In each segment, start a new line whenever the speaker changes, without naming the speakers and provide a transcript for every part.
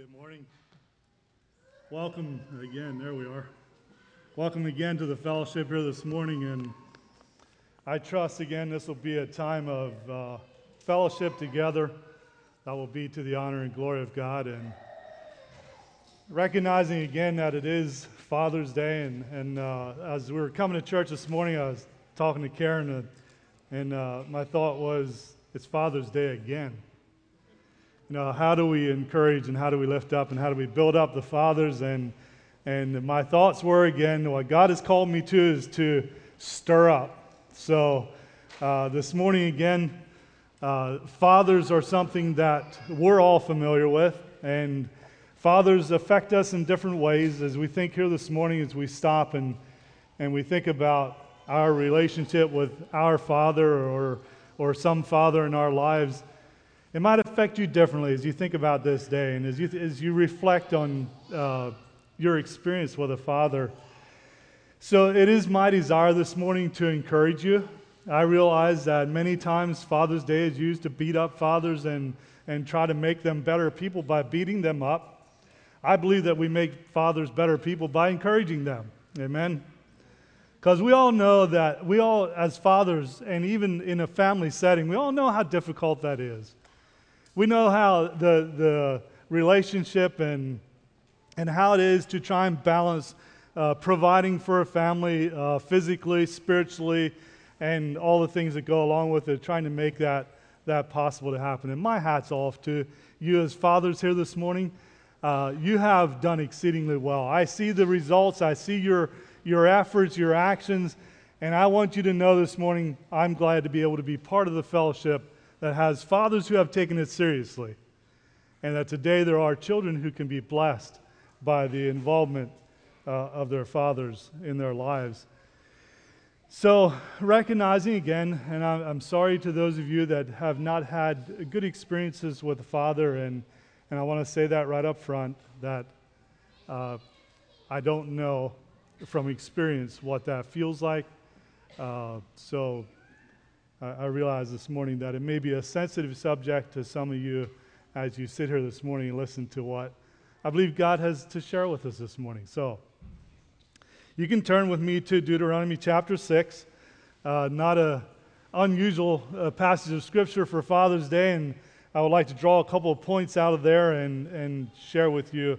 Good morning. Welcome again. There we are. Welcome again to the fellowship here this morning, and I trust again this will be a time of fellowship together that will be to the honor and glory of God, and recognizing again that it is Father's Day, and as we were coming to church this morning, I was talking to Karen, and my thought was, it's Father's Day again. You know, how do we encourage and how do we lift up and how do we build up the fathers? And my thoughts were, again, what God has called me to is to stir up. So this morning, again, fathers are something that we're all familiar with, and fathers affect us in different ways. As we think here this morning, as we stop and we think about our relationship with our father or some father in our lives, it might affect you differently as you think about this day and as you reflect on your experience with a father. So it is my desire this morning to encourage you. I realize that many times Father's Day is used to beat up fathers and try to make them better people by beating them up. I believe that we make fathers better people by encouraging them. Amen? Because we all know that we all, as fathers, and even in a family setting, we all know how difficult that is. We know how the relationship and how it is to try and balance providing for a family physically, spiritually, and all the things that go along with it, trying to make that possible to happen. And my hat's off to you as fathers here this morning. You have done exceedingly well. I see the results. I see your efforts, your actions, and I want you to know this morning, I'm glad to be able to be part of the fellowship that has fathers who have taken it seriously, and that today there are children who can be blessed by the involvement of their fathers in their lives. So recognizing again, and I'm sorry to those of you that have not had good experiences with a father, and I want to say that right up front, that I don't know from experience what that feels like. So I realize this morning that it may be a sensitive subject to some of you as you sit here this morning and listen to what I believe God has to share with us this morning. So you can turn with me to Deuteronomy chapter 6, not an unusual passage of Scripture for Father's Day, and I would like to draw a couple of points out of there and share with you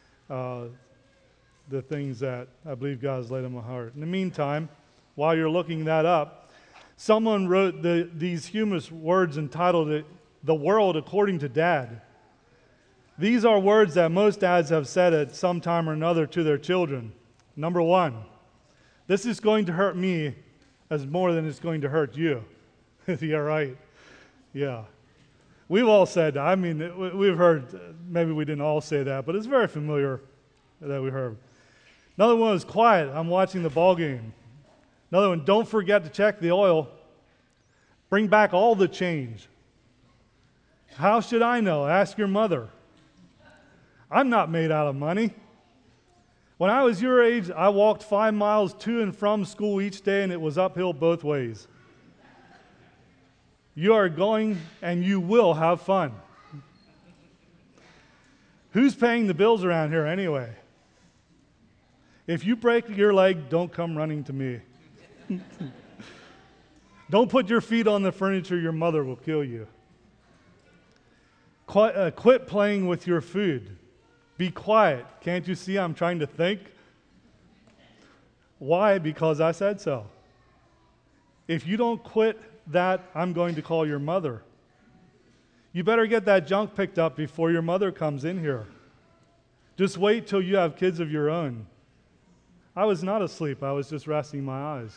the things that I believe God has laid on my heart. In the meantime, while you're looking that up, someone wrote these humorous words entitled it, "The World According to Dad." These are words that most dads have said at some time or another to their children. Number one, this is going to hurt me as more than it's going to hurt you. Yeah, right. Yeah. We've all said that. I mean, we've heard, maybe we didn't all say that, but it's very familiar that we heard. Another one is quiet. I'm watching the ball game. Another one, don't forget to check the oil. Bring back all the change. How should I know? Ask your mother. I'm not made out of money. When I was your age, I walked 5 miles to and from school each day, and it was uphill both ways. You are going, and you will have fun. Who's paying the bills around here anyway? If you break your leg, don't come running to me. Don't put your feet on the furniture, your mother will kill you. Quit playing with your food. Be quiet. Can't you see I'm trying to think? Why? Because I said so. If you don't quit that, I'm going to call your mother. You better get that junk picked up before your mother comes in here. Just wait till you have kids of your own. I was not asleep. I was just resting my eyes.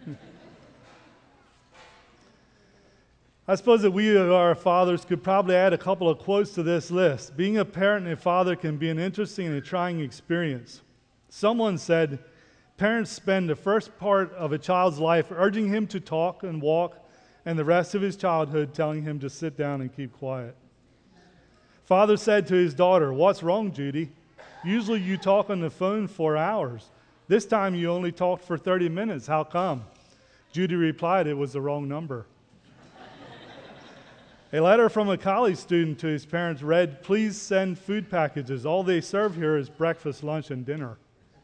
I suppose that we, our fathers, could probably add a couple of quotes to this list. Being a parent and a father can be an interesting and a trying experience. Someone said, parents spend the first part of a child's life urging him to talk and walk, and the rest of his childhood telling him to sit down and keep quiet. Father said to his daughter, "What's wrong, Judy? Usually you talk on the phone for hours. This time you only talked for 30 minutes. How come?" Judy replied, "It was the wrong number." A letter from a college student to his parents read, "Please send food packages. All they serve here is breakfast, lunch, and dinner."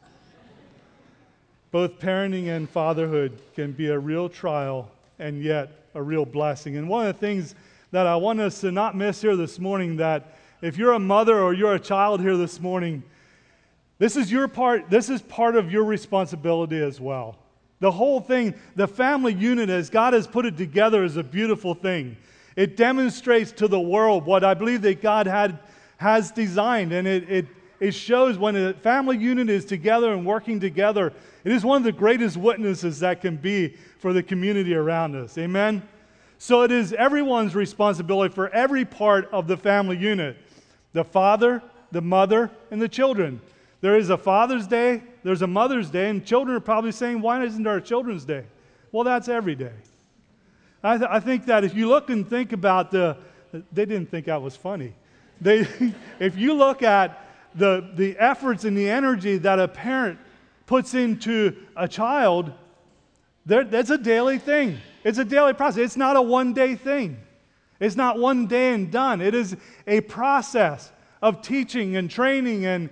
Both parenting and fatherhood can be a real trial and yet a real blessing. And one of the things that I want us to not miss here this morning, that if you're a mother or you're a child here this morning, this is part of your responsibility as well. The whole thing, the family unit as God has put it together, is a beautiful thing. It demonstrates to the world what I believe that God has designed, and it shows when a family unit is together and working together, it is one of the greatest witnesses that can be for the community around us. Amen? So it is everyone's responsibility for every part of the family unit. The father, the mother, and the children. There is a Father's Day, there's a Mother's Day, and children are probably saying, why isn't there a Children's Day? Well, that's every day. I think that if you look and think about they didn't think that was funny. If you look at the efforts and the energy that a parent puts into a child, that's a daily thing. It's a daily process. It's not a one-day thing. It's not one day and done. It is a process of teaching and training and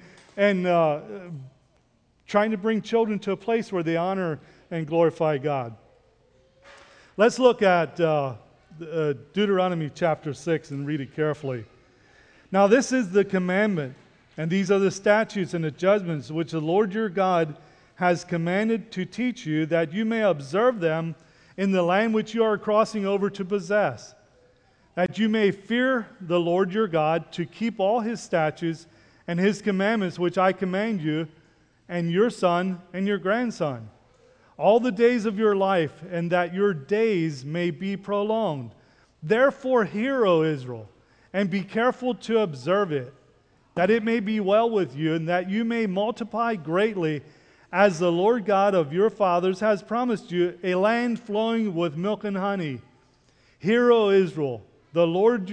trying to bring children to a place where they honor and glorify God. Let's look at Deuteronomy chapter 6 and read it carefully. "Now this is the commandment, and these are the statutes and the judgments which the Lord your God has commanded to teach you, that you may observe them in the land which you are crossing over to possess, that you may fear the Lord your God, to keep all his statutes and his commandments which I command you, and your son and your grandson, all the days of your life, and that your days may be prolonged. Therefore hear, O Israel, and be careful to observe it, that it may be well with you, and that you may multiply greatly, as the Lord God of your fathers has promised you, a land flowing with milk and honey. Hear, O Israel, the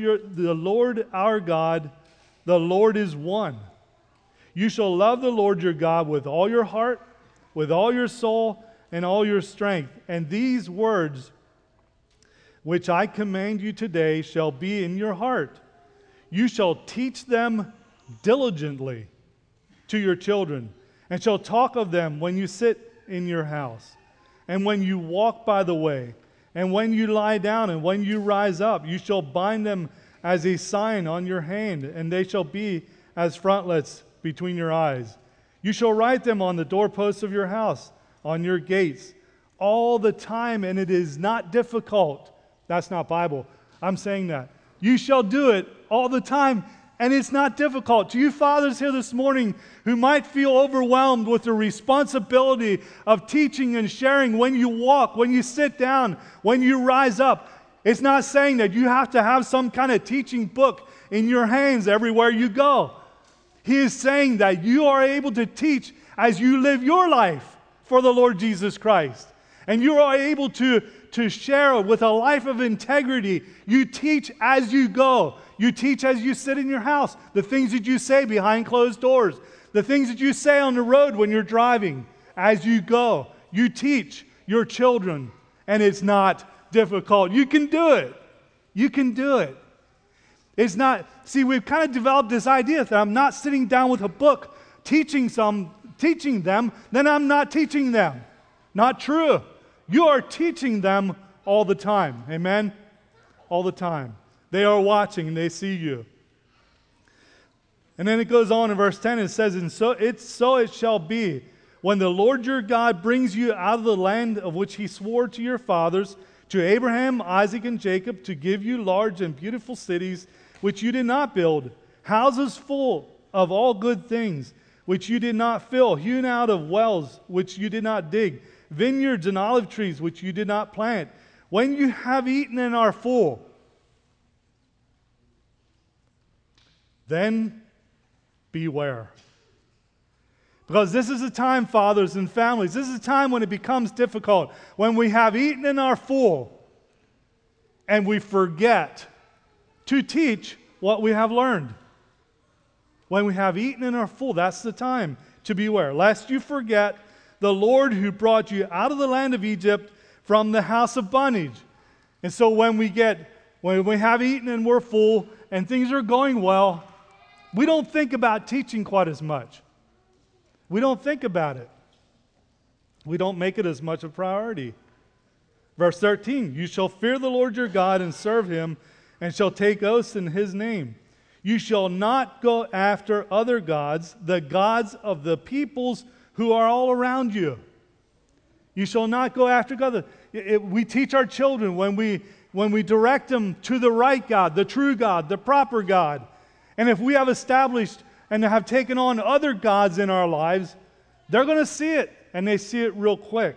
Lord our God, the Lord is one. You shall love the Lord your God with all your heart, with all your soul, and all your strength. And these words which I command you today shall be in your heart. You shall teach them diligently to your children, and shall talk of them when you sit in your house, and when you walk by the way, and when you lie down, and when you rise up. You shall bind them as a sign on your hand, and they shall be as frontlets between your eyes. You shall write them on the doorposts of your house, on your gates, all the time, and it is not difficult." That's not Bible. I'm saying that. You shall do it all the time, and it's not difficult. To you fathers here this morning who might feel overwhelmed with the responsibility of teaching and sharing when you walk, when you sit down, when you rise up, it's not saying that you have to have some kind of teaching book in your hands everywhere you go. He is saying that you are able to teach as you live your life for the Lord Jesus Christ. And you are able to share with a life of integrity. You teach as you go. You teach as you sit in your house. The things that you say behind closed doors. The things that you say on the road when you're driving. As you go, you teach your children. And it's not difficult. You can do it. You can do it. It's not, see, we've kind of developed this idea that I'm not sitting down with a book teaching them, then I'm not teaching them. Not true. You are teaching them all the time. Amen? All the time. They are watching and they see you. And then it goes on in verse 10 and it says, "And so it shall be, when the Lord your God brings you out of the land of which he swore to your fathers, to Abraham, Isaac, and Jacob, to give you large and beautiful cities, which you did not build, houses full of all good things, which you did not fill, hewn out of wells, which you did not dig, vineyards and olive trees, which you did not plant. When you have eaten and are full, then beware." Because this is a time, fathers and families, this is a time when it becomes difficult, when we have eaten and are full, and we forget to teach what we have learned. When we have eaten and are full, that's the time to beware, lest you forget the Lord who brought you out of the land of Egypt from the house of bondage. And so when we get when we have eaten and we're full and things are going well, we don't think about teaching quite as much. We don't think about it. We don't make it as much a priority. Verse 13, you shall fear the Lord your God and serve him, and shall take oaths in his name. You shall not go after other gods, the gods of the peoples who are all around you. You shall not go after God. We teach our children when we direct them to the right God, the true God, the proper God. And if we have established and have taken on other gods in our lives, they're going to see it, and they see it real quick.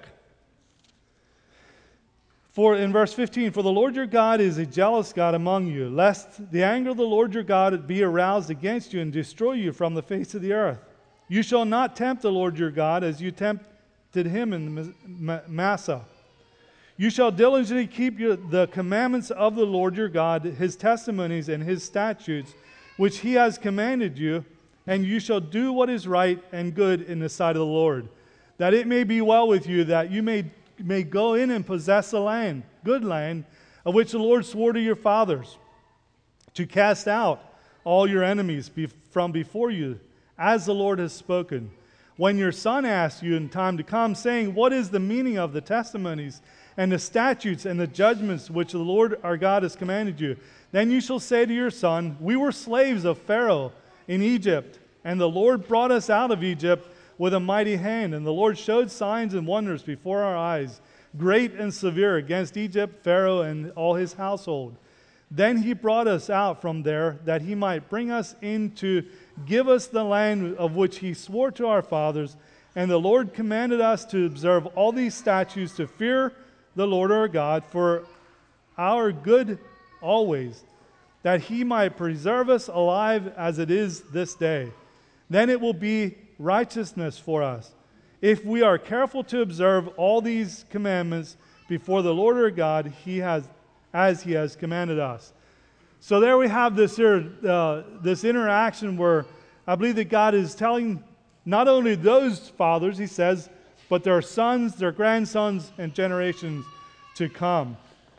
For in verse 15, for the Lord your God is a jealous God among you, lest the anger of the Lord your God be aroused against you and destroy you from the face of the earth. You shall not tempt the Lord your God as you tempted him in Massah. You shall diligently keep the commandments of the Lord your God, his testimonies and his statutes, which he has commanded you, and you shall do what is right and good in the sight of the Lord, that it may be well with you, that you may go in and possess the land, good land, of which the Lord swore to your fathers, to cast out all your enemies from before you, as the Lord has spoken. When your son asks you in time to come, saying, what is the meaning of the testimonies and the statutes and the judgments which the Lord our God has commanded you, then you shall say to your son, we were slaves of Pharaoh in Egypt, and the Lord brought us out of Egypt with a mighty hand, and the Lord showed signs and wonders before our eyes, great and severe, against Egypt, Pharaoh, and all his household. Then he brought us out from there, that he might bring us in to give us the land of which he swore to our fathers. And the Lord commanded us to observe all these statutes, to fear the Lord our God for our good always, that he might preserve us alive as it is this day. Then it will be righteousness for us, if we are careful to observe all these commandments before the Lord our God, as he has commanded us. So there we have this interaction where I believe that God is telling not only those fathers, he says, but their sons, their grandsons, and generations to come.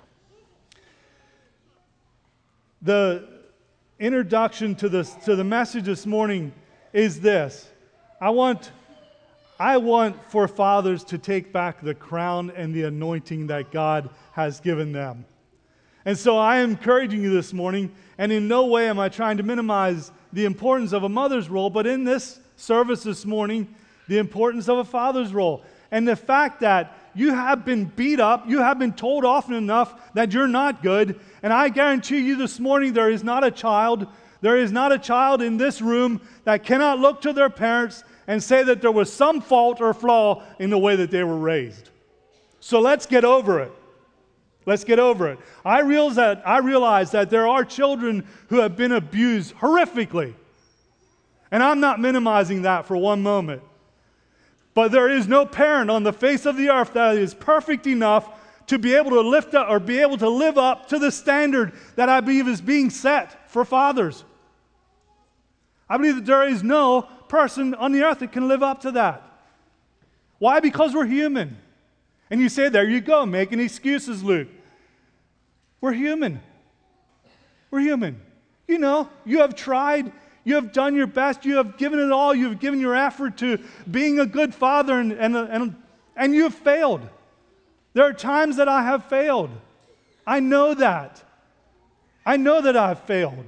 The introduction to the message this morning is this. I want for fathers to take back the crown and the anointing that God has given them. And so I am encouraging you this morning, and in no way am I trying to minimize the importance of a mother's role, but in this service this morning, the importance of a father's role. And the fact that you have been beat up, you have been told often enough that you're not good, and I guarantee you this morning there is not a child in this room that cannot look to their parents and say that there was some fault or flaw in the way that they were raised. So let's get over it. Let's get over it. I realize that there are children who have been abused horrifically. And I'm not minimizing that for one moment. But there is no parent on the face of the earth that is perfect enough to be able to lift up or be able to live up to the standard that I believe is being set for fathers. I believe that there is no person on the earth that can live up to that. Why? Because we're human. And you say, there you go, making excuses, Luke. We're human. We're human. You know, you have tried, you have done your best, you have given it all, you have given your effort to being a good father, and you have failed. There are times that I have failed. I know that. I know that I've failed.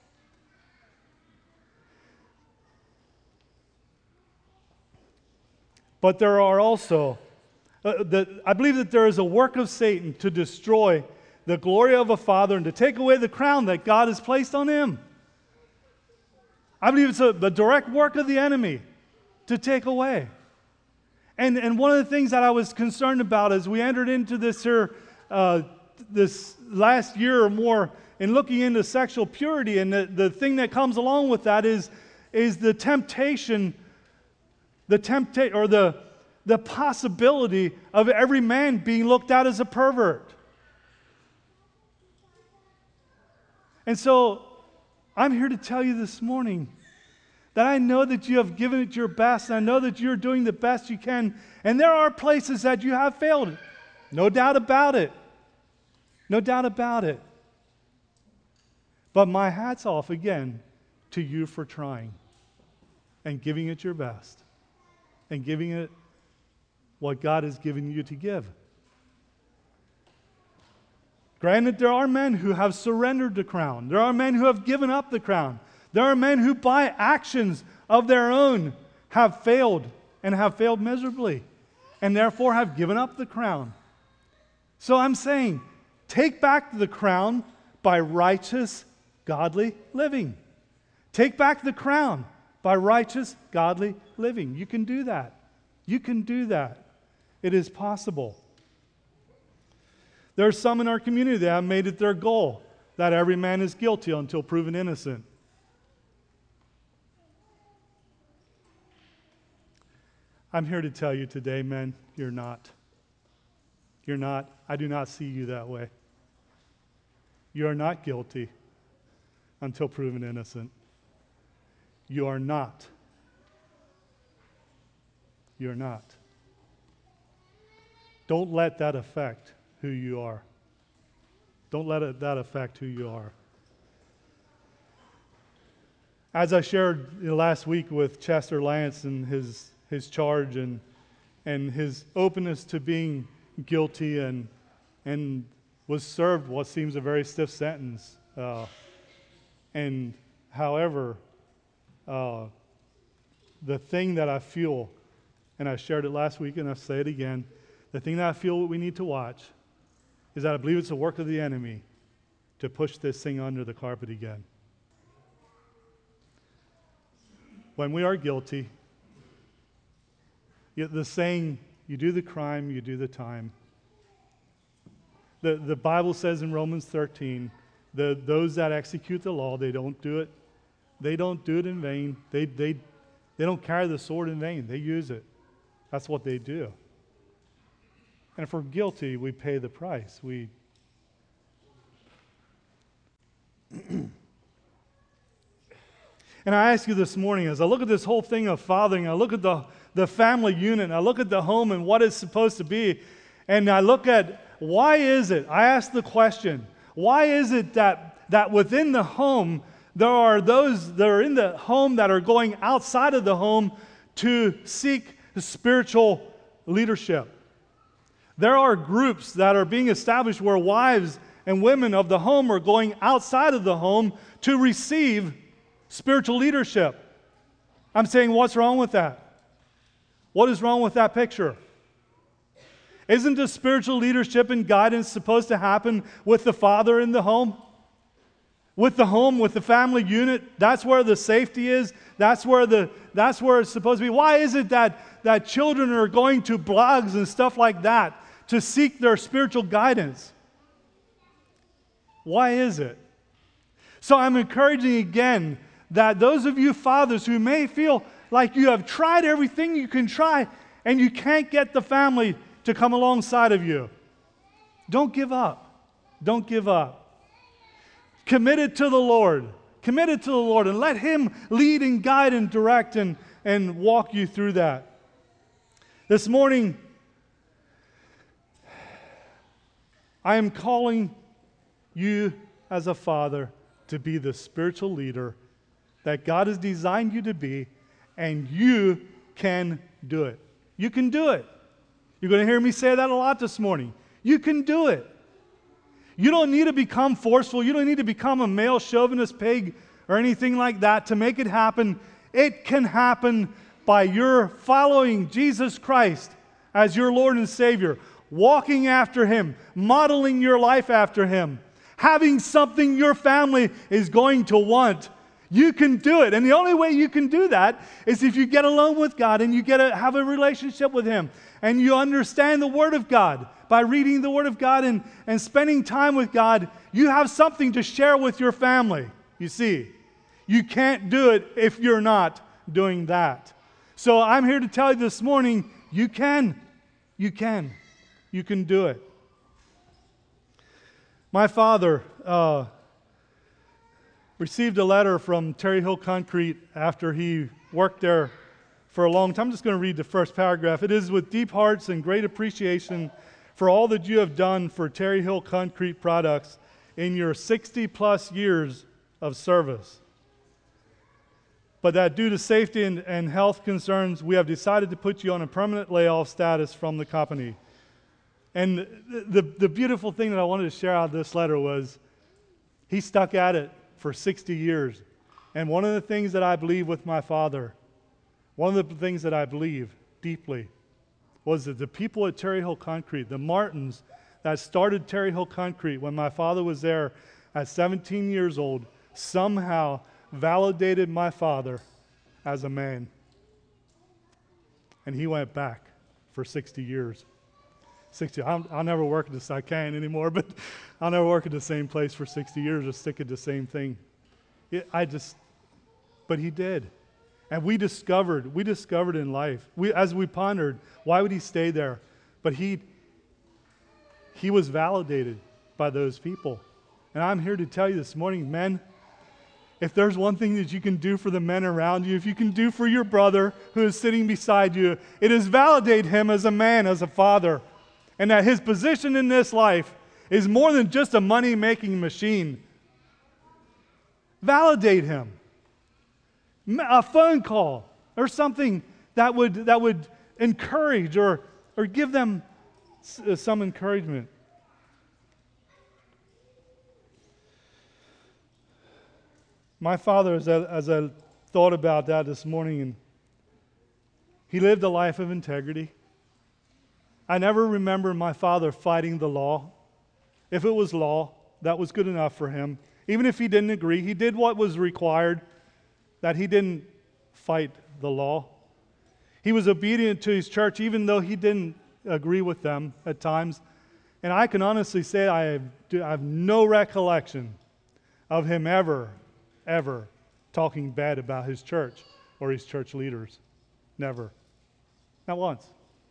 But there are also, I believe that there is a work of Satan to destroy the glory of a father and to take away the crown that God has placed on him. I believe it's the direct work of the enemy to take away. And one of the things that I was concerned about as we entered into this last year or more in looking into sexual purity, and the thing that comes along with that is the temptation, the possibility of every man being looked at as a pervert. And so I'm here to tell you this morning that I know that you have given it your best, and I know that you're doing the best you can, and there are places that you have failed. No doubt about it. No doubt about it. But my hat's off again to you for trying and giving it your best and giving it what God has given you to give. Granted, there are men who have surrendered the crown. There are men who have given up the crown. There are men who, by actions of their own, have failed and have failed miserably and therefore have given up the crown. So I'm saying, take back the crown by righteous, godly living. Take back the crown by righteous, godly living. You can do that. You can do that. It is possible. There are some in our community that have made it their goal that every man is guilty until proven innocent. I'm here to tell you today, men, you're not. You're not. I do not see you that way. You are not guilty until proven innocent. You are not. You're not. Don't let that affect who you are. Don't let that affect who you are. As I shared last week with Chester Lance and his charge and his openness to being guilty and was served what seems a very stiff sentence. And however, the thing that I feel, and I shared it last week and I'll say it again, the thing that I feel we need to watch is that I believe it's the work of the enemy to push this thing under the carpet again. When we are guilty, the saying, you do the crime, you do the time. The Bible says in Romans 13, those that execute the law, they don't do it. They don't do it in vain. They don't carry the sword in vain. They use it. That's what they do. And if we're guilty, we pay the price. And I ask you this morning, as I look at this whole thing of fathering, I look at the family unit, I look at the home and what it's supposed to be, and I look at why is it, I ask the question, why is it that within the home, there are those that are in the home that are going outside of the home to seek spiritual leadership? There are groups that are being established where wives and women of the home are going outside of the home to receive spiritual leadership. I'm saying, what's wrong with that? What is wrong with that picture? Isn't the spiritual leadership and guidance supposed to happen with the father in the home? With the home, with the family unit? That's where the safety is. That's where it's supposed to be. Why is it that children are going to blogs and stuff like that to seek their spiritual guidance? Why is it? So I'm encouraging again that those of you fathers who may feel like you have tried everything you can try and you can't get the family to come alongside of you, don't give up. Don't give up. Committed to the Lord. Committed to the Lord and let Him lead and guide and direct and walk you through that. This morning, I am calling you as a father to be the spiritual leader that God has designed you to be, and you can do it. You can do it. You're going to hear me say that a lot this morning. You can do it. You don't need to become forceful. You don't need to become a male chauvinist pig or anything like that to make it happen. It can happen by your following Jesus Christ as your Lord and Savior, walking after Him, modeling your life after Him, having something your family is going to want. You can do it. And the only way you can do that is if you get alone with God and you get to have a relationship with Him and you understand the Word of God. By reading the Word of God and spending time with God, you have something to share with your family. You see, you can't do it if you're not doing that. So I'm here to tell you this morning, you can. You can. You can do it. My father received a letter from Terry Hill Concrete after he worked there for a long time. I'm just going to read the first paragraph. It is with deep hearts and great appreciation for all that you have done for Terry Hill Concrete Products in your 60-plus years of service. But that due to safety and health concerns, we have decided to put you on a permanent layoff status from the company. And the beautiful thing that I wanted to share out of this letter was he stuck at it for 60 years. And one of the things that I believe with my father, one of the things that I believe deeply, was that the people at Terry Hill Concrete, the Martins that started Terry Hill Concrete when my father was there at 17 years old, somehow validated my father as a man. And he went back for 60 years. 60. I'll never work at this. I can't anymore, but I'll never work at the same place for 60 years or stick at the same thing. But he did. And we discovered in life, as we pondered, why would he stay there? But he was validated by those people. And I'm here to tell you this morning, men, if there's one thing that you can do for the men around you, if you can do for your brother who is sitting beside you, it is validate him as a man, as a father, and that his position in this life is more than just a money-making machine. Validate him. A phone call or something that would encourage or give them some encouragement. My father, as I thought about that this morning, and he lived a life of integrity. I never remember my father fighting the law. If it was law, that was good enough for him. Even if he didn't agree, he did what was required, that he didn't fight the law. He was obedient to his church, even though he didn't agree with them at times. And I can honestly say I have no recollection of him ever talking bad about his church or his church leaders. Never. Not once.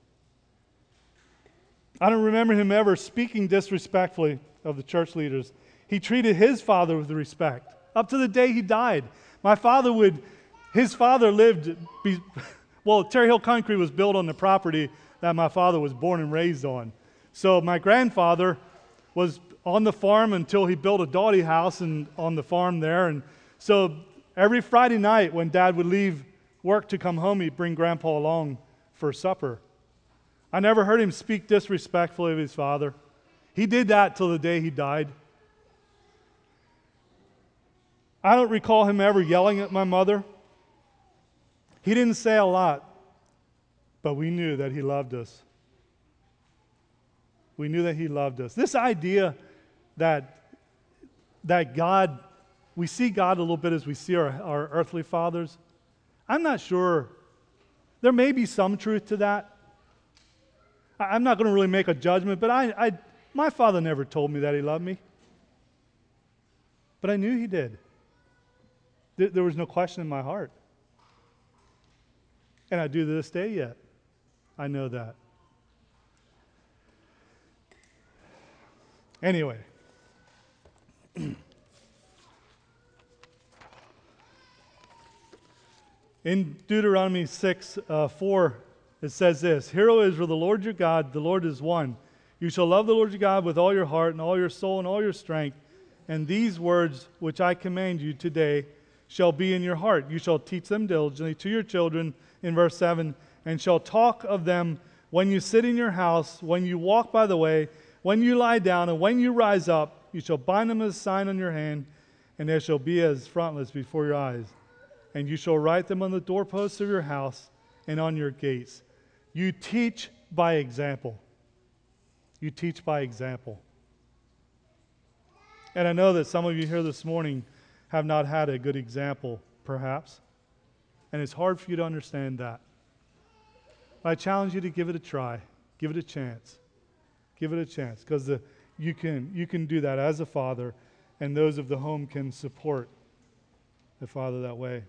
I don't remember him ever speaking disrespectfully of the church leaders. He treated his father with respect up to the day he died. His father lived, Terry Hill Concrete was built on the property that my father was born and raised on. So my grandfather was on the farm until he built a doggy house on the farm there. And so every Friday night when Dad would leave work to come home, he'd bring Grandpa along for supper. I never heard him speak disrespectfully of his father. He did that till the day he died. I don't recall him ever yelling at my mother. He didn't say a lot, but we knew that he loved us. We knew that he loved us. This idea that God, we see God a little bit as we see our earthly fathers, I'm not sure. There may be some truth to that. I'm not going to really make a judgment, but my father never told me that he loved me. But I knew he did. There was no question in my heart. And I do to this day yet. I know that. Anyway. In Deuteronomy 6:4, it says this: Hear, O Israel, the Lord your God, the Lord is one. You shall love the Lord your God with all your heart and all your soul and all your strength. And these words which I command you today shall be in your heart. You shall teach them diligently to your children, in verse 7, and shall talk of them when you sit in your house, when you walk by the way, when you lie down, and when you rise up. You shall bind them as a sign on your hand, and they shall be as frontlets before your eyes. And you shall write them on the doorposts of your house and on your gates. You teach by example. You teach by example. And I know that some of you here this morning have not had a good example, perhaps. And it's hard for you to understand that. But I challenge you to give it a try. Give it a chance. Give it a chance. Because you can do that as a father, and those of the home can support the father that way.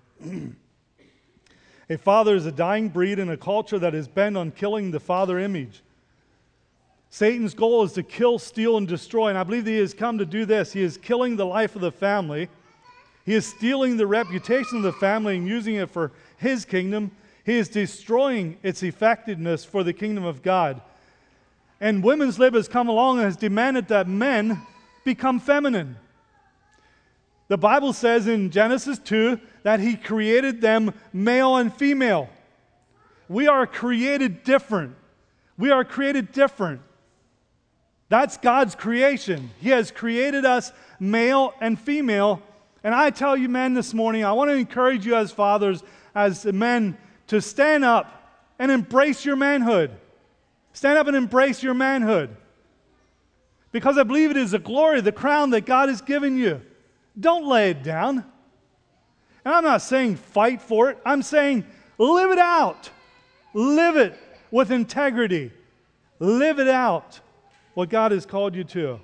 A father is a dying breed in a culture that is bent on killing the father image. Satan's goal is to kill, steal, and destroy, and I believe that he has come to do this. He is killing the life of the family. He is stealing the reputation of the family and using it for his kingdom. He is destroying its effectiveness for the kingdom of God. And Women's Lib has come along and has demanded that men become feminine. The Bible says in Genesis 2 that He created them male and female. We are created different. We are created different. That's God's creation. He has created us male and female. And I tell you, men, this morning, I want to encourage you as fathers, as men, to stand up and embrace your manhood. Stand up and embrace your manhood. Because I believe it is the glory, the crown that God has given you. Don't lay it down. And I'm not saying fight for it. I'm saying live it out. Live it with integrity. Live it out, what God has called you to.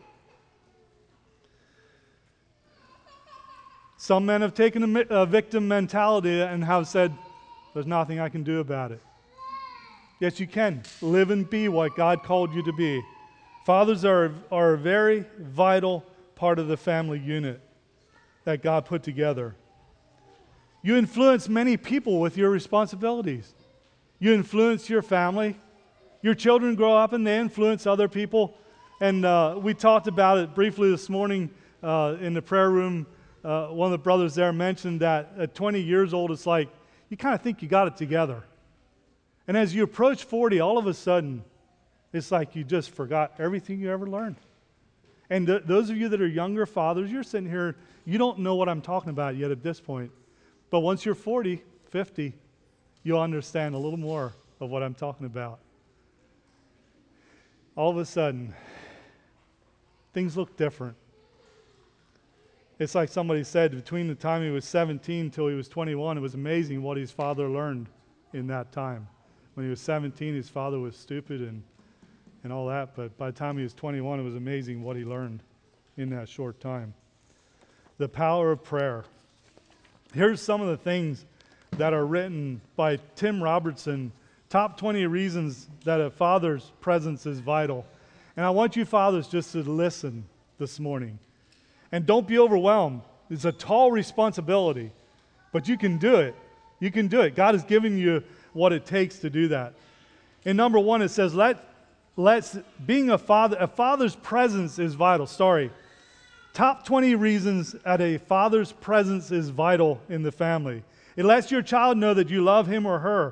Some men have taken a victim mentality and have said, there's nothing I can do about it. Yes, you can. Live and be what God called you to be. Fathers are a very vital part of the family unit that God put together. You influence many people with your responsibilities. You influence your family. Your children grow up and they influence other people. And we talked about it briefly this morning in the prayer room. One of the brothers there mentioned that at 20 years old, it's like you kind of think you got it together. And as you approach 40, all of a sudden, it's like you just forgot everything you ever learned. And those of you that are younger fathers, you're sitting here, you don't know what I'm talking about yet at this point. But once you're 40, 50, you'll understand a little more of what I'm talking about. All of a sudden, things look different. It's like somebody said, between the time he was 17 till he was 21, it was amazing what his father learned in that time. When he was 17, his father was stupid and all that, but by the time he was 21, it was amazing what he learned in that short time. The power of prayer. Here's some of the things that are written by Tim Robertson, top 20 reasons that a father's presence is vital. And I want you fathers just to listen this morning. And don't be overwhelmed. It's a tall responsibility, but you can do it. You can do it. God has given you what it takes to do that. In number 1, it says, being a father's presence is vital. Top 20 reasons that a father's presence is vital in the family. It lets your child know that you love him or her.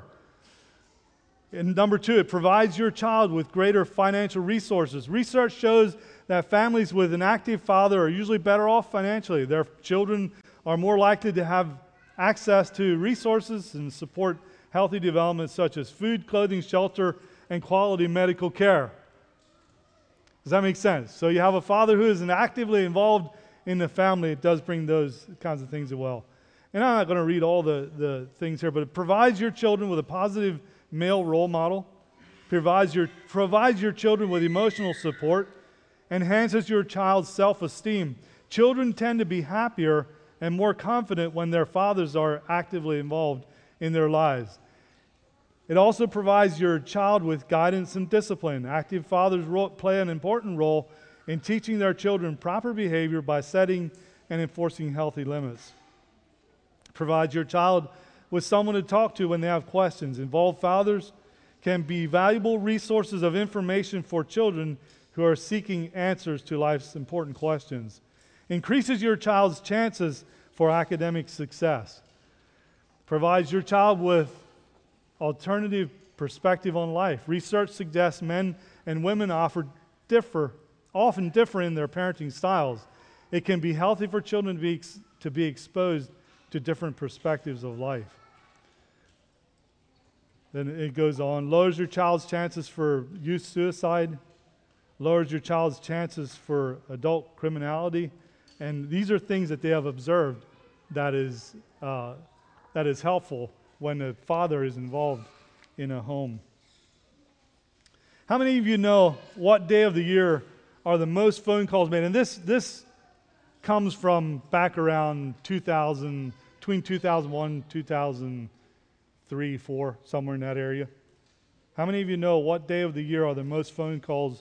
And number 2, it provides your child with greater financial resources. Research shows that families with an active father are usually better off financially. Their children are more likely to have access to resources and support healthy development such as food, clothing, shelter, and quality medical care. Does that make sense? So you have a father who is actively involved in the family. It does bring those kinds of things as well. And I'm not going to read all the things here, but it provides your children with a positive male role model, provides your children with emotional support, enhances your child's self-esteem. Children tend to be happier and more confident when their fathers are actively involved in their lives. It also provides your child with guidance and discipline. Active fathers play an important role in teaching their children proper behavior by setting and enforcing healthy limits. Provides your child with someone to talk to when they have questions. Involved fathers can be valuable resources of information for children who are seeking answers to life's important questions. Increases your child's chances for academic success. Provides your child with alternative perspective on life. Research suggests men and women often differ in their parenting styles. It can be healthy for children to be exposed to different perspectives of life. Then it goes on. Lowers your child's chances for youth suicide. Lowers your child's chances for adult criminality. And these are things that they have observed that is helpful when a father is involved in a home. How many of you know what day of the year are the most phone calls made? And this comes from back around 2000, between 2001, 2003, 4, somewhere in that area. How many of you know what day of the year are the most phone calls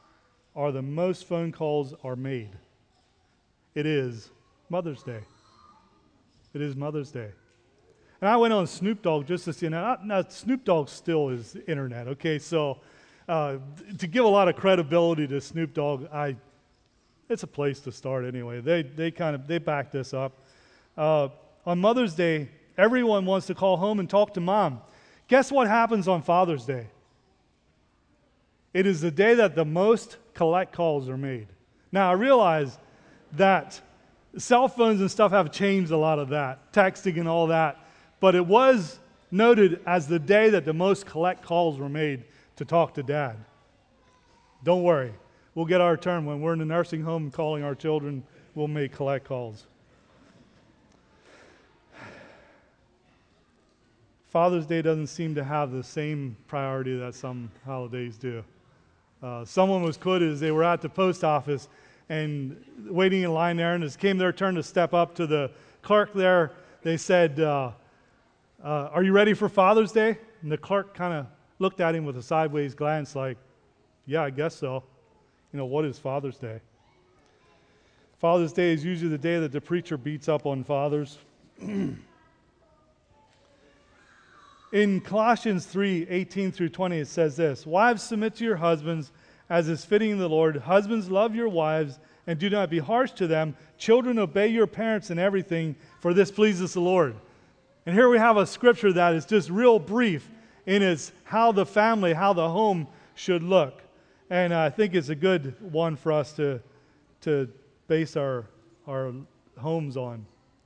are made? It is Mother's Day. It is Mother's Day. And I went on Snoop Dogg just to see, now Snoop Dogg still is internet, okay? So to give a lot of credibility to Snoop Dogg, it's a place to start anyway. They back this up. On Mother's Day, everyone wants to call home and talk to mom. Guess what happens on Father's Day? It is the day that the most collect calls are made. Now, I realize that cell phones and stuff have changed a lot of that, texting and all that, but it was noted as the day that the most collect calls were made to talk to Dad. Don't worry. We'll get our turn. When we're in the nursing home calling our children, we'll make collect calls. Father's Day doesn't seem to have the same priority that some holidays do. Someone was quoted as they were at the post office and waiting in line there, and it came their turn to step up to the clerk there. They said, are you ready for Father's Day? And the clerk kind of looked at him with a sideways glance like, yeah, I guess so. What is Father's Day? Father's Day is usually the day that the preacher beats up on fathers. In Colossians 3:18 through 20, it says this: Wives, submit to your husbands as is fitting in the Lord. Husbands, love your wives and do not be harsh to them. Children, obey your parents in everything, for this pleases the Lord. And here we have a scripture that is just real brief in its how the family, how the home should look. And I think it's a good one for us to base our homes on.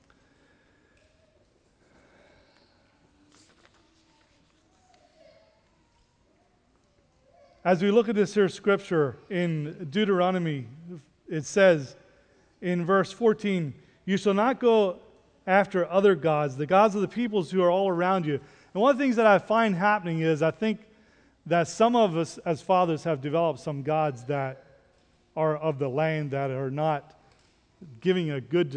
As we look at this here scripture in Deuteronomy, it says in verse 14, you shall not go after other gods, the gods of the peoples who are all around you. And one of the things that I find happening is I think that some of us as fathers have developed some gods that are of the land that are not giving a good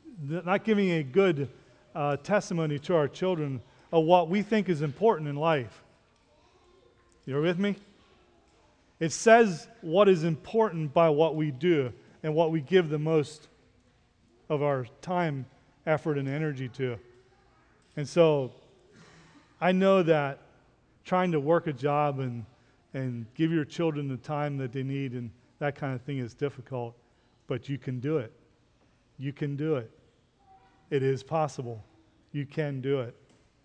testimony to our children of what we think is important in life. You're with me? It says what is important by what we do and what we give the most of our time, effort, and energy to. And so I know that trying to work a job and give your children the time that they need and that kind of thing is difficult, but you can do it. You can do it. It is possible. You can do it.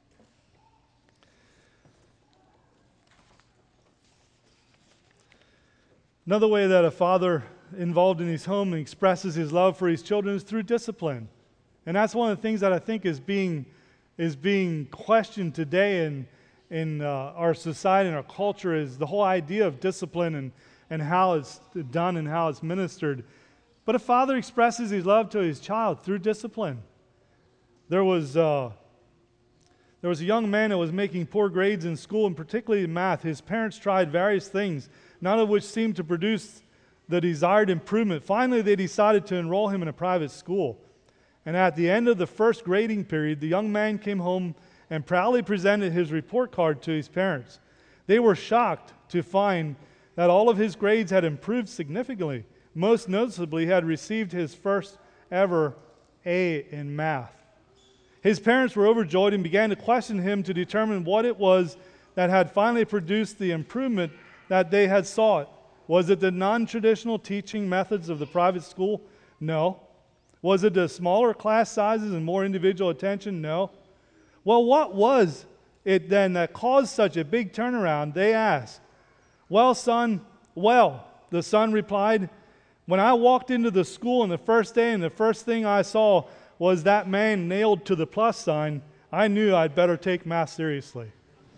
Another way that a father involved in his home expresses his love for his children is through discipline. And that's one of the things that I think is being questioned today in our society and our culture is the whole idea of discipline and how it's done and how it's ministered. But a father expresses his love to his child through discipline. There was a young man that was making poor grades in school, and particularly in math. His parents tried various things, none of which seemed to produce the desired improvement. Finally, they decided to enroll him in a private school. And at the end of the first grading period, the young man came home and proudly presented his report card to his parents. They were shocked to find that all of his grades had improved significantly. Most noticeably, he had received his first ever A in math. His parents were overjoyed and began to question him to determine what it was that had finally produced the improvement that they had sought. Was it the non-traditional teaching methods of the private school? No. Was it the smaller class sizes and more individual attention? No. Well, what was it then that caused such a big turnaround? They asked. Well, the son replied, when I walked into the school on the first day and the first thing I saw was that man nailed to the plus sign, I knew I'd better take math seriously.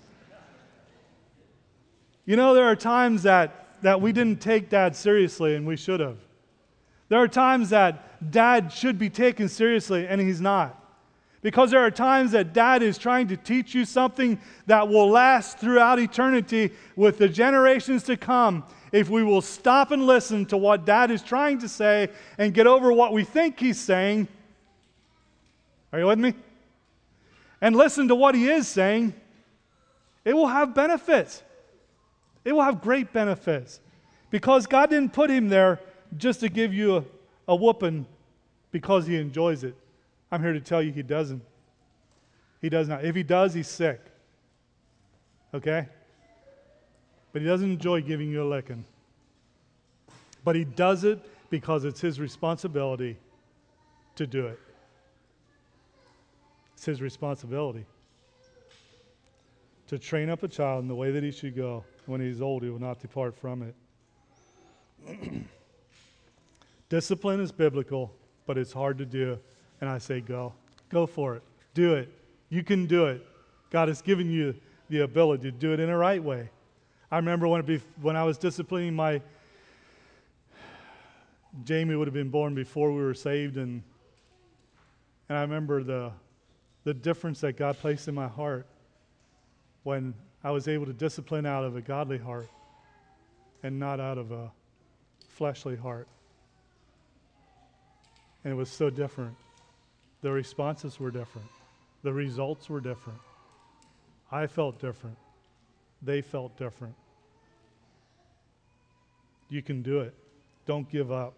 There are times that we didn't take Dad seriously and we should have. There are times that Dad should be taken seriously and he's not. Because there are times that Dad is trying to teach you something that will last throughout eternity with the generations to come if we will stop and listen to what Dad is trying to say and get over what we think he's saying. Are you with me? And listen to what he is saying. It will have benefits. It will have great benefits. Because God didn't put him there just to give you a whooping because he enjoys it. I'm here to tell you he doesn't. He does not. If he does, he's sick. Okay? But he doesn't enjoy giving you a licking. But he does it because it's his responsibility to do it. It's his responsibility to train up a child in the way that he should go. When he's old, he will not depart from it. Discipline is biblical, but it's hard to do. And I say go. Go for it. Do it. You can do it. God has given you the ability to do it in a right way. I remember when I was disciplining Jamie would have been born before we were saved, and I remember the difference that God placed in my heart when I was able to discipline out of a godly heart and not out of a fleshly heart. And it was so different. The responses were different. The results were different. I felt different. They felt different. You can do it. Don't give up.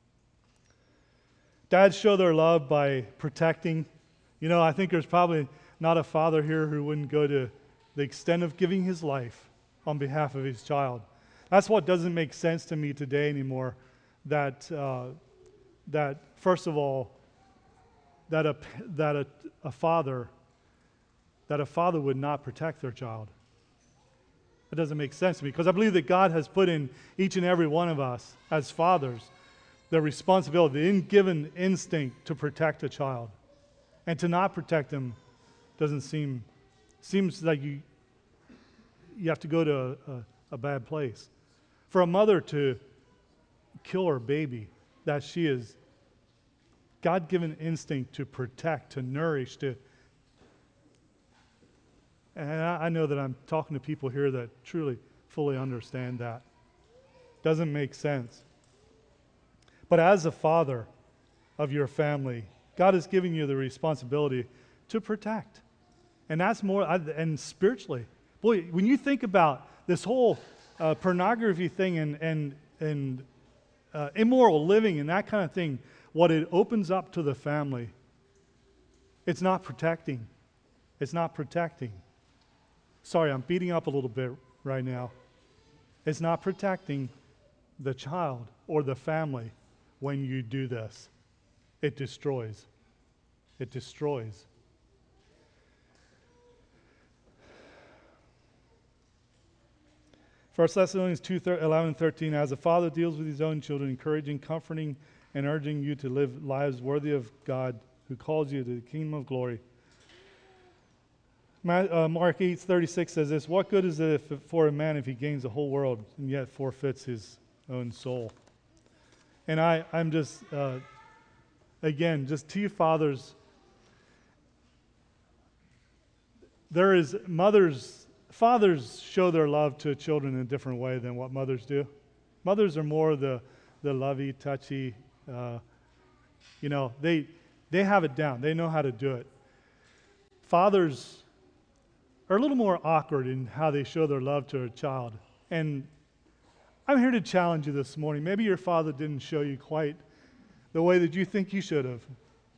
Dads show their love by protecting. You know, I think there's probably not a father here who wouldn't go to the extent of giving his life on behalf of his child. That's what doesn't make sense to me today anymore. That first of all, that a father would not protect their child. That doesn't make sense to me, because I believe that God has put in each and every one of us as fathers the responsibility, the given instinct to protect a child. And to not protect them seems like you have to go to a bad place. For a mother to kill her baby, that she is God-given instinct to protect, to nourish, and I know that I'm talking to people here that truly, fully understand that. Doesn't make sense. But as a father of your family, God has given you the responsibility to protect. And that's more, and spiritually. Boy, when you think about this whole pornography thing and immoral living and that kind of thing, what it opens up to the family, it's not protecting. It's not protecting. Sorry, I'm beating up a little bit right now. It's not protecting the child or the family when you do this. It destroys. It destroys. First Thessalonians 2:11-13, as a father deals with his own children, encouraging, comforting, and urging you to live lives worthy of God who calls you to the kingdom of glory. Mark 8:36 says this, what good is it for a man if he gains the whole world and yet forfeits his own soul? And I'm just, again, just to you fathers, fathers show their love to children in a different way than what mothers do. Mothers are more the lovey, touchy, they have it down. They know how to do it. Fathers are a little more awkward in how they show their love to a child. And I'm here to challenge you this morning. Maybe your father didn't show you quite the way that you think he should have.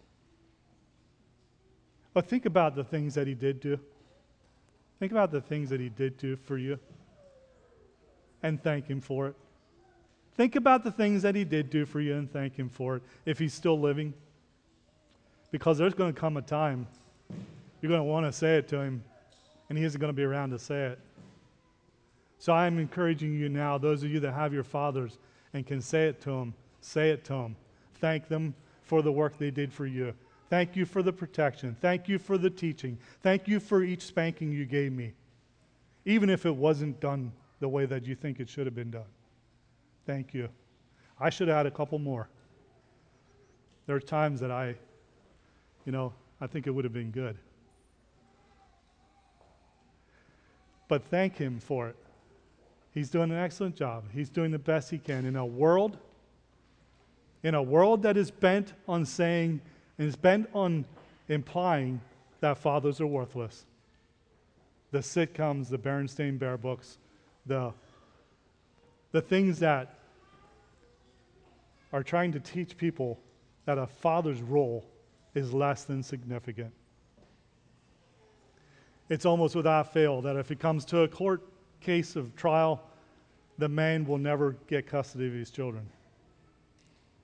But think about the things that he did do. Think about the things that he did do for you and thank him for it. Think about the things that he did do for you and thank him for it if he's still living. Because there's going to come a time you're going to want to say it to him and he isn't going to be around to say it. So I'm encouraging you now, those of you that have your fathers and can say it to them, say it to them. Thank them for the work they did for you. Thank you for the protection. Thank you for the teaching. Thank you for each spanking you gave me, even if it wasn't done the way that you think it should have been done. Thank you. I should have had a couple more. There are times that I think it would have been good. But thank him for it. He's doing an excellent job. He's doing the best he can in a world that is bent on saying and is bent on implying that fathers are worthless. The sitcoms, the Berenstain Bear books, the things that are trying to teach people that a father's role is less than significant. It's almost without fail that if it comes to a court case of trial, the man will never get custody of his children.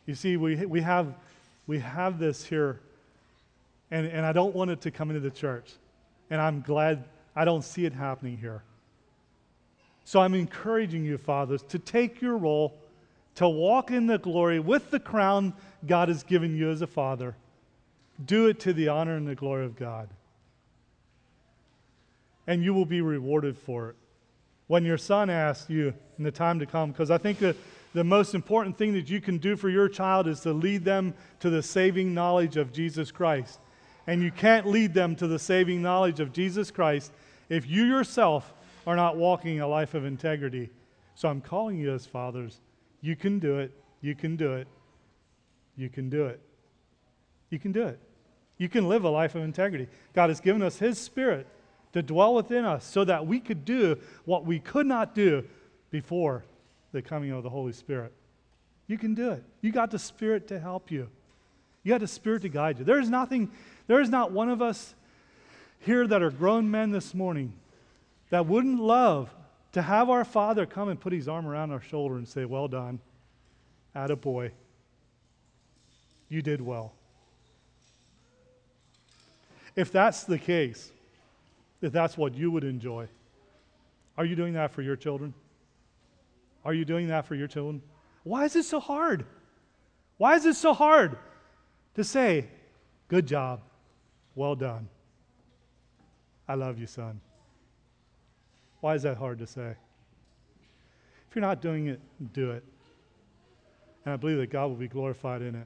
You see, we have this here, and I don't want it to come into the church. And I'm glad I don't see it happening here. So I'm encouraging you, fathers, to take your role, to walk in the glory with the crown God has given you as a father. Do it to the honor and the glory of God. And you will be rewarded for it. When your son asks you in the time to come, because I think that the most important thing that you can do for your child is to lead them to the saving knowledge of Jesus Christ. And you can't lead them to the saving knowledge of Jesus Christ if you yourself are not walking a life of integrity. So I'm calling you as fathers. You can do it. You can do it. You can do it. You can do it. You can live a life of integrity. God has given us His Spirit to dwell within us so that we could do what we could not do before the coming of the Holy Spirit. You can do it. You got the Spirit to help you. You got the Spirit to guide you. There is not one of us here that are grown men this morning that wouldn't love to have our Father come and put His arm around our shoulder and say, well done, attaboy, you did well. If that's the case, if that's what you would enjoy, are you doing that for your children? Are you doing that for your children? Why is it so hard? Why is it so hard to say, good job, well done, I love you, son? Why is that hard to say? If you're not doing it, do it. And I believe that God will be glorified in it.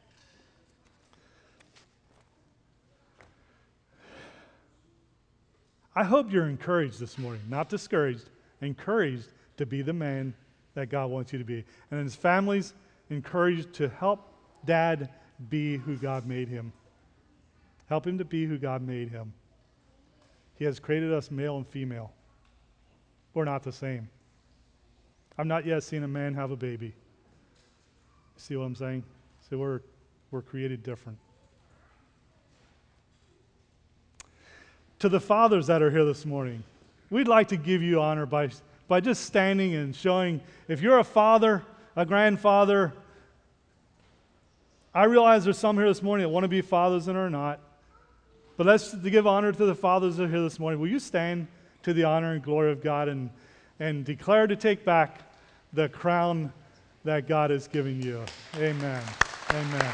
I hope you're encouraged this morning, not discouraged, encouraged to be the man that God wants you to be. And as families, encouraged to help Dad be who God made him. Help him to be who God made him. He has created us male and female. We're not the same. I've not yet seen a man have a baby. See what I'm saying? See, we're created different. To the fathers that are here this morning, we'd like to give you honor by just standing and showing. If you're a father, a grandfather, I realize there's some here this morning that want to be fathers and are not. But let's give honor to the fathers that are here this morning. Will you stand to the honor and glory of God and declare to take back the crown that God has given you? Amen. Amen.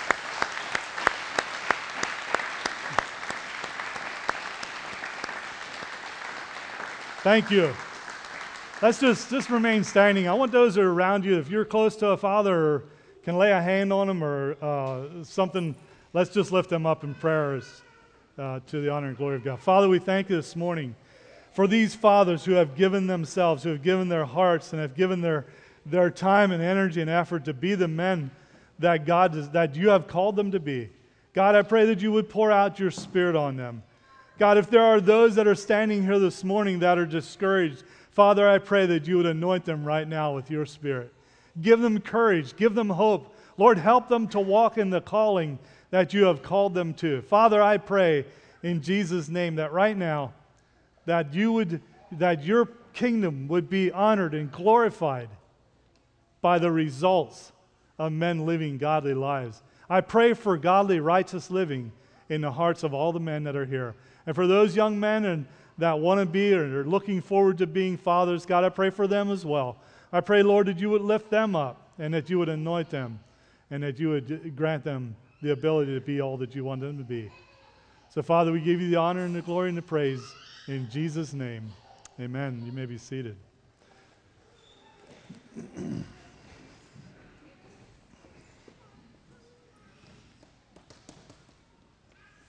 Thank you. Let's just remain standing. I want those that are around you, if you're close to a father or can lay a hand on them or something, let's just lift them up in prayers to the honor and glory of God. Father, we thank you this morning for these fathers who have given themselves, who have given their hearts and have given their time and energy and effort to be the men that you have called them to be. God, I pray that you would pour out your Spirit on them. God, if there are those that are standing here this morning that are discouraged, Father, I pray that you would anoint them right now with your Spirit. Give them courage. Give them hope. Lord, help them to walk in the calling that you have called them to. Father, I pray in Jesus' name that right now that your kingdom would be honored and glorified by the results of men living godly lives. I pray for godly, righteous living in the hearts of all the men that are here. And for those young men that want to be or are looking forward to being fathers, God, I pray for them as well. I pray, Lord, that you would lift them up and that you would anoint them and that you would grant them the ability to be all that you want them to be. So, Father, we give you the honor and the glory and the praise in Jesus' name. Amen. You may be seated.